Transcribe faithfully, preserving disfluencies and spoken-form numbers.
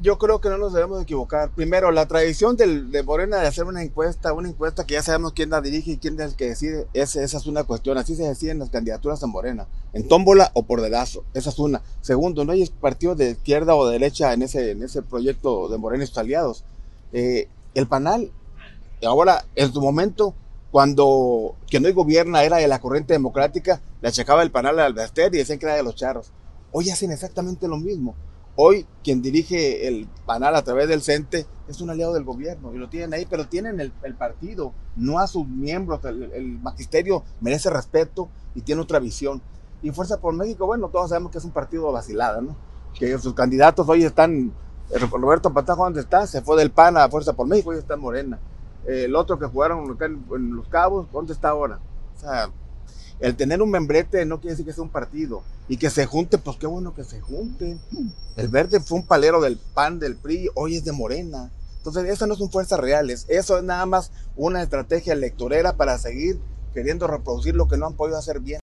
Yo creo que no nos debemos equivocar. Primero, la tradición del, de Morena de hacer una encuesta, una encuesta que ya sabemos quién la dirige y quién es el que decide, esa, esa es una cuestión. Así se deciden las candidaturas en Morena, en tómbola o por dedazo. Esa es una. Segundo, no hay partido de izquierda o de derecha en ese, en ese proyecto de Morena y sus aliados. Eh, el PANAL, ahora, en su momento, cuando quien hoy gobierna era de la corriente democrática, le achacaba el PANAL al Baster y decían que era de los charros. Hoy hacen exactamente lo mismo. Hoy quien dirige el PANAL a través del CENTE es un aliado del gobierno y lo tienen ahí, pero tienen el, el partido, no a sus miembros. El, el magisterio merece respeto y tiene otra visión. Y Fuerza por México, bueno, todos sabemos que es un partido vacilada, ¿no? Que sus candidatos hoy están, Roberto Patajo, ¿dónde está? Se fue del PAN a Fuerza por México, hoy está en Morena. El otro que jugaron acá en, en Los Cabos, ¿dónde está ahora? O sea, el tener un membrete no quiere decir que sea un partido. Y que se junte, pues qué bueno que se junten. El Verde fue un palero del PAN, del P R I, hoy es de Morena. Entonces, eso no son fuerzas reales. Eso es nada más una estrategia electorera para seguir queriendo reproducir lo que no han podido hacer bien.